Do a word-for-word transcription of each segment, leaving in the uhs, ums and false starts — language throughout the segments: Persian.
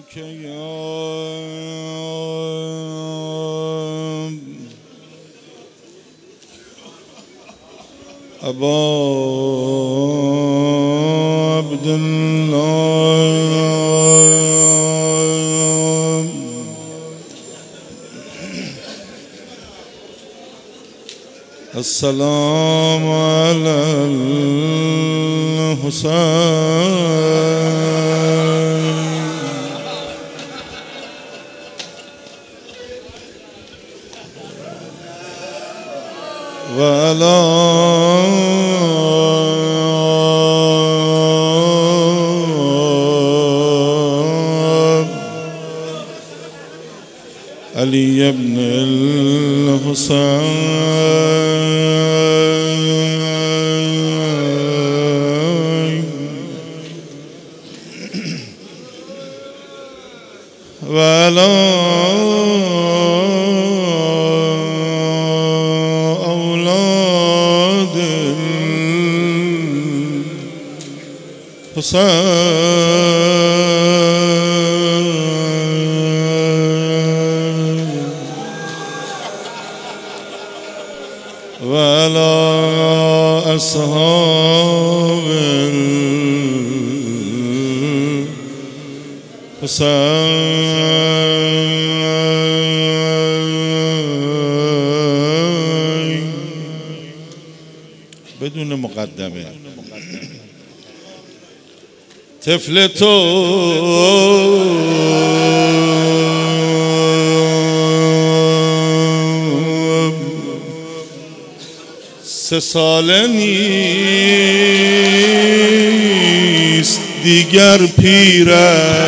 که یا ابا عبدالله السلام علی الحسین و علی علی ابن الحسین و علی اولاد الحسین و علی اصحاب الحسین بدون مقدمه. طفل تو سه ساله نیست دیگر پیره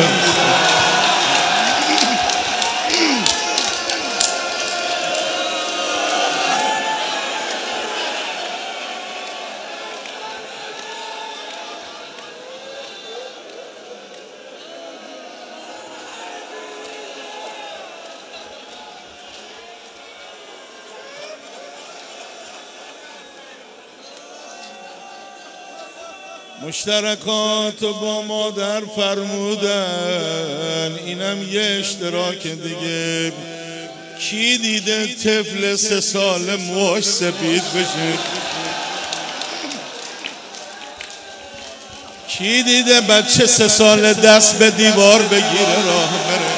مشترکات با مادر فرمودن اینم یه اشتراک دیگه. کی دیده طفل سه ساله موهاش سفید بشه؟ کی دیده بچه سه ساله دست به دیوار بگیره راه بره؟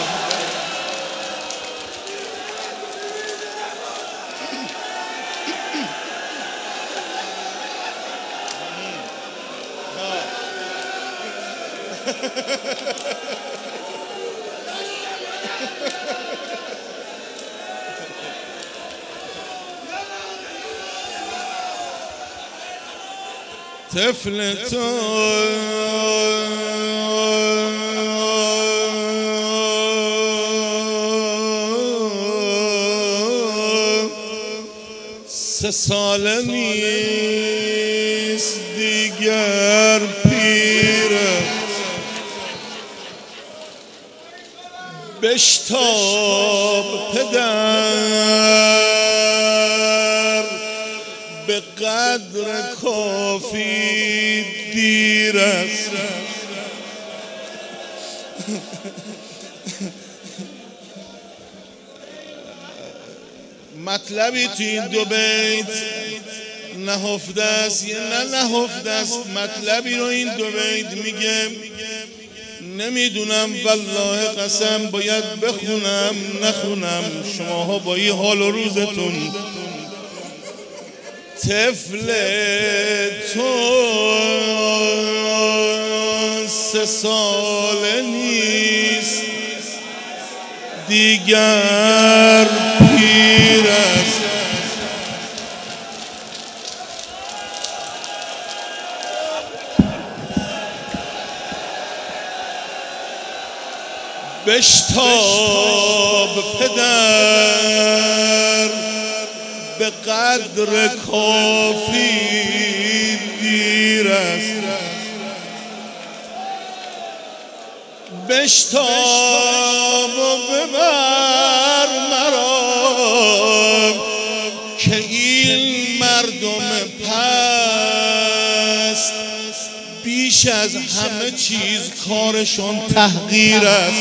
طفل تو سه ساله نیست دیگر پیره بشتاب پدر به قدر کافی دیر است. مطلبی تو این دو بیت نهفته است یا نه نهفته است. مطلبی رو این دو بیت میگه نمیدونم والله قسم باید بخونم نخونم. شماها با این حال و روزتون طفل تو سه ساله نیست دیگر پیر است. بشتاب پدر به قدر کافی دیر است. بشتاب و ببر مرا که این مردم پست بیش بیش از همه چیز کارشون تحقیر است.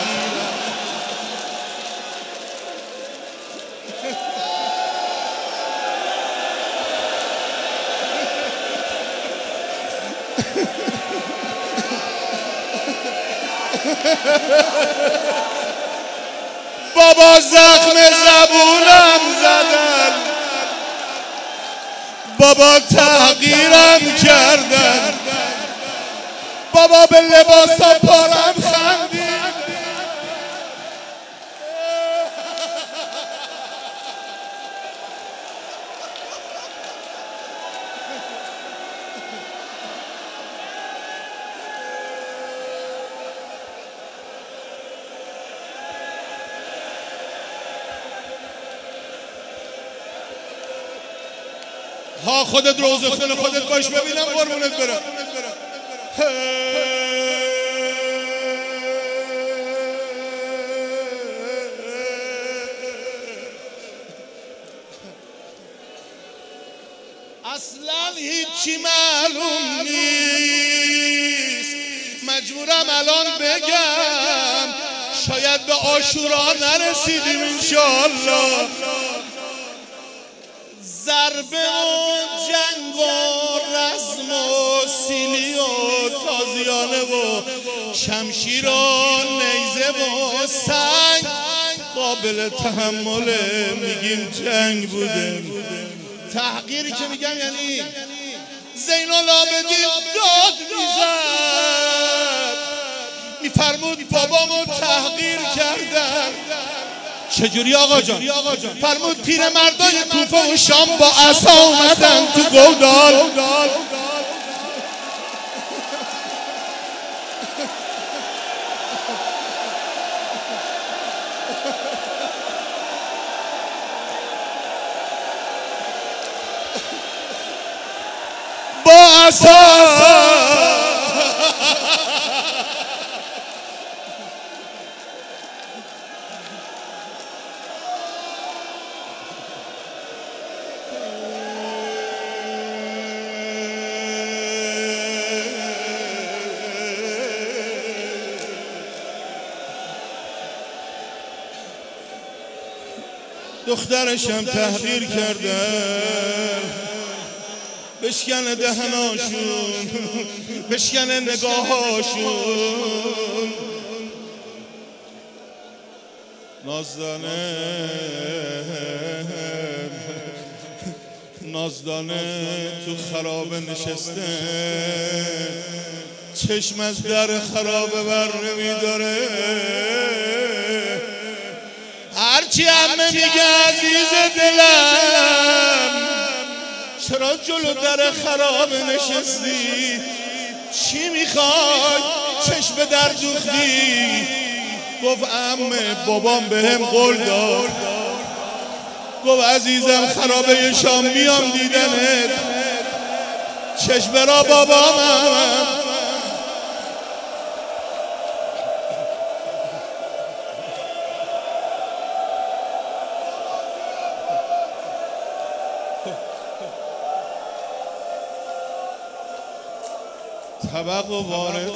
بابا زخم زبونم زدن، بابا تحقیرم کردن، بابا به لباسا پارم خندید. ها خودت روزه خونه خودت باش ببینم قربونت برم. اصلا هیچی معلوم نیست، مجبورم الان بگم شاید به عاشورا نرسیدیم انشالله. ضربه و جنگ و رزم و سیلی و تازیانه و شمشیر و نیزه و سنگ قابل تحمله، میگیم جنگ بوده. تحقیری که میگم یعنی زین العابدین داد میزد، میفرمود بابامو تحقیر کردن. چجوری آقا جان؟ فرمود پیرمردای کوفه و شام با عصا اومدن تو گودال، با عصا دخترشم تحقیر کردن، بشکنه دهناشون، بشکنه نگاهاشون. نازدانه نازدانه تو خرابه نشسته، چشم از در خرابه بر نمیداره. هرچی همه میگه عزیز دلم چرا جلو در خرابه نشستی؟ چی میخوای؟ چشم در دوختی؟ گفت عمه بابام بهم قول داد، گفت عزیزم خرابه شام میام دیدنت، چشم را بابامم. طبق و وارد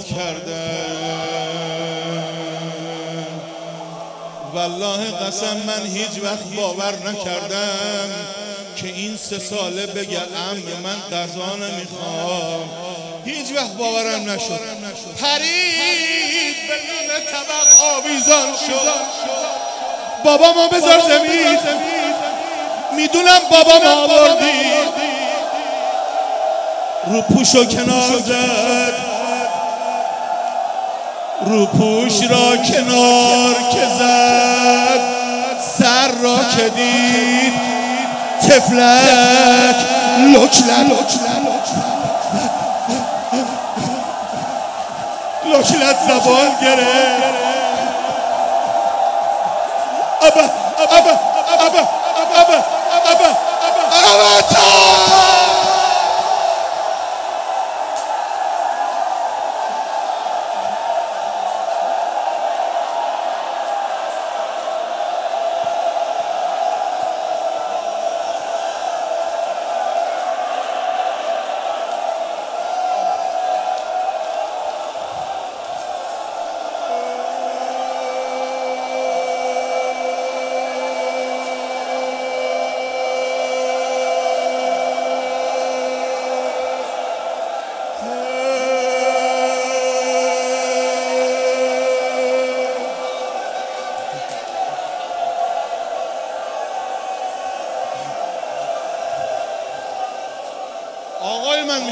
کردم، والله قسم من هیچ وقت باور نکردم که این سه ساله بگه عمه من غذا نمیخوام. هیچ وقت باورم نشد. پرید بدون طبق آویزان شد. بابامو بذار زمین، میدونم بابام آوردی. رو پوشو کنار زد، رو پوش را کنار که زد، سر را که دید تفلک لکلک لکلت زبان گرفت. ابا ابا ابا ابا ابا ابا ابا تا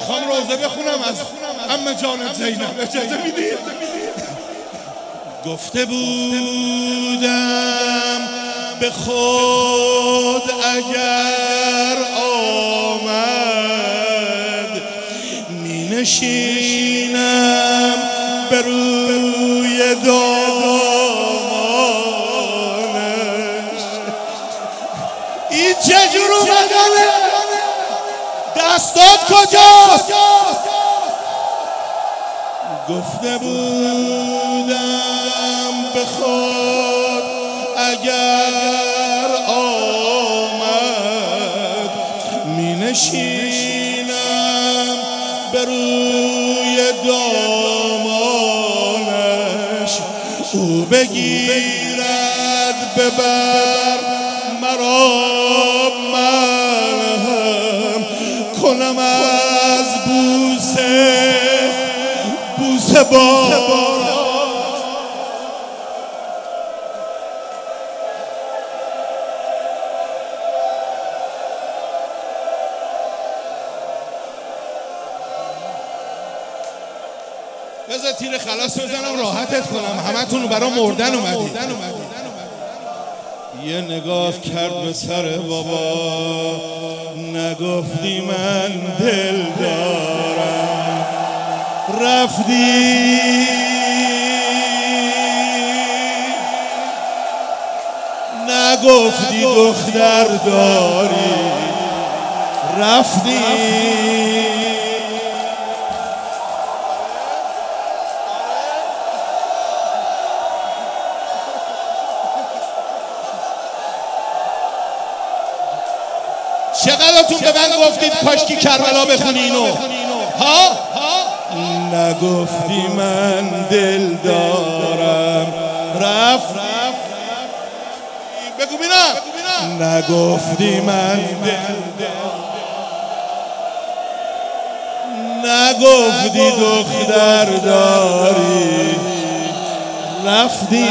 میخوام روزه بخونم از عمه جان زینب، اجازه میدید؟ گفته بودم به خود اگر آمد می نشینم به روی دامانش. این چجور اومدنه؟ دستات کجاست؟ گفته بودم به خود اگر آمد می نشینم به روی دامانش. او بگیرد ببر مرا، من هم کنم از بوسه بوسه با. بذار تیر خلاص بزنم راحتت کنم، همه تون برای مردن اومدید. یه نگاه کرد به سر بابا، نگفتی من دل دارم، رفتی نگفتی دختر داری، رفتی چقدرتون به من گفتید کاشکی کربلا بخونی اینو؟ ها؟ نگفتی من دل دارم، رفت بگو بینم. نگفتی من دل دارم، نگفتی دختر داری، رفتی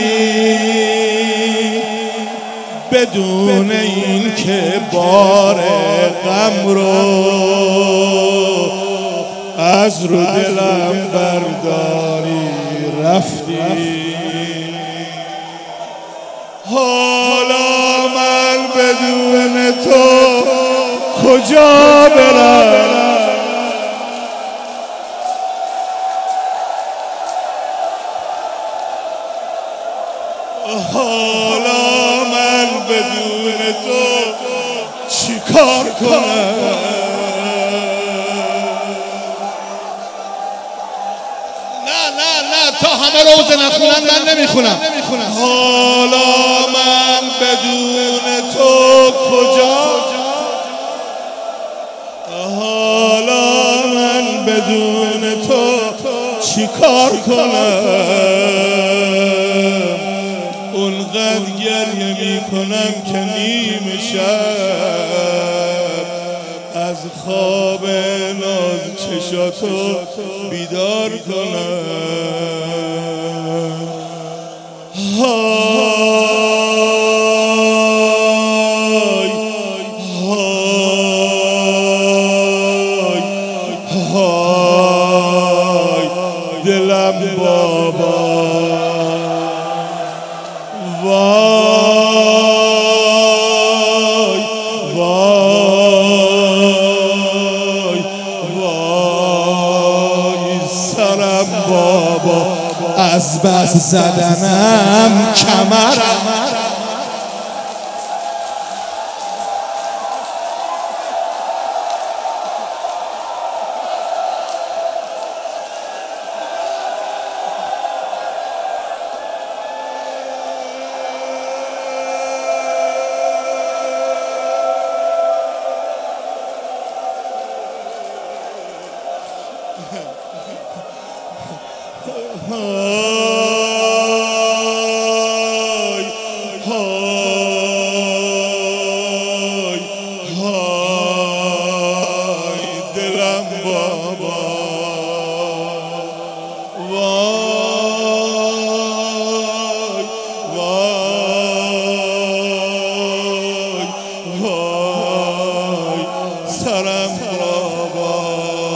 بدون این که بار غم رو از رو دلم برداری، رفتی. حالا من بدون تو کجا برم؟ حالا من بدون تو چی کار کنم؟ نه نه نه تا همه روزه نخونن من نمیخونم. حالا من بدون تو کجا؟ حالا من بدون تو چی کار کنم؟ اونقدر گریه میکنم که نیمه شب از خواب ناز چشاتو بیدار کنم. های های های دلم بابا، وای وای وای سرم بابا، از بس زدنم کمرم. های های های دلم بابا، وای وای وای سرم بابا.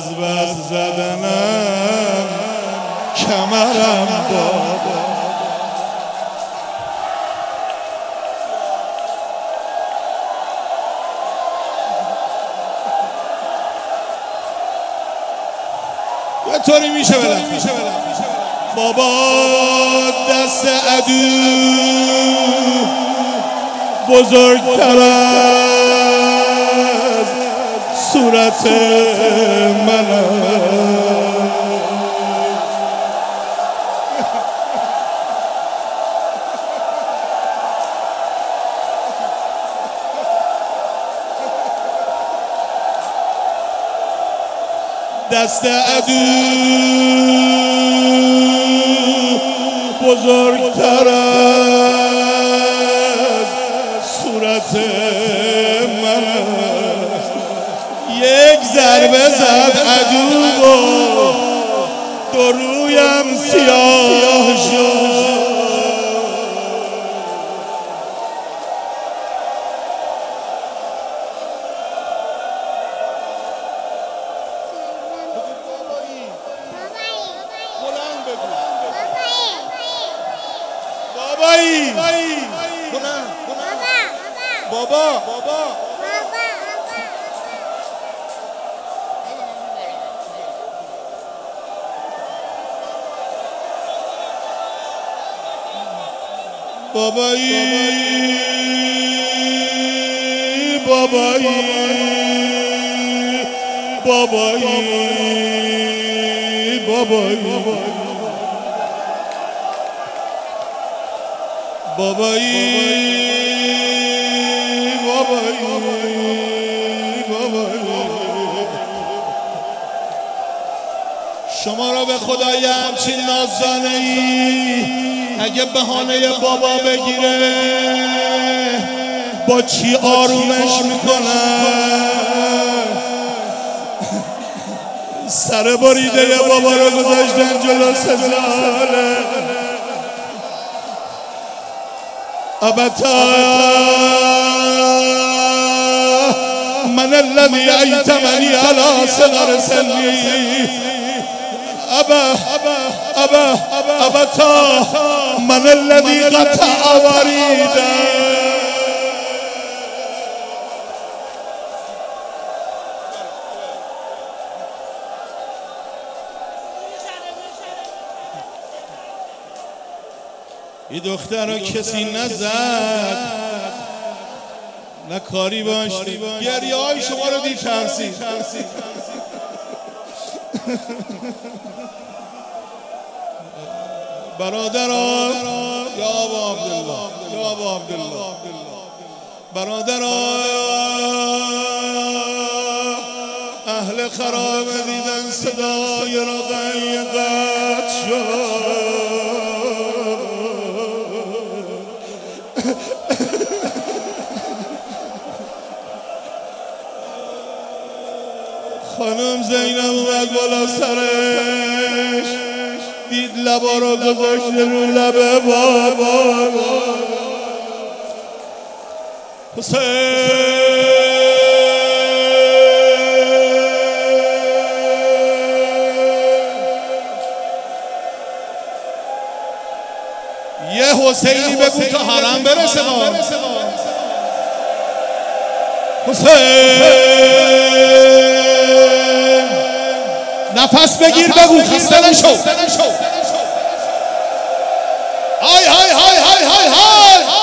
از بس زدنم کمرم بابا. یه طوری میشه بالاخره بابا دست عدو بزرگتر از صورت منم. دست عدو بزرگتر از صورت من. یک ضربه زد عدو و دو رویم سیاه شد. بابایی بابا بابا بابایی بابایی بابایی بابایی بابایی بابایی بابایی. شما را به خدای همچین نازدانه ای اگه بهانه بابا بگیره با چی آرومش میکنن؟ سر بریده بابا رو گذاشتن جلو سزاله. ابتا من الذي ایتمنی علی صغر سنی. ابا ابا ابتا من الذي قطع وریده. این دختر رو کسی نزد نه کاری باش. گریه های شما رو دید ترسید. برادران یا ابا عبدالله یا ابا عبدالله برادران اهل خرابه دیدن صدای رقیه قطع شد. خانم زینب اومد بالا سرش دید لبا رو گذاشته رو لبه بابا. حسین یه حسینی بگو تا حرم برسه ما. حسین نفس بگیر بگو خسته نشو. های های های های های های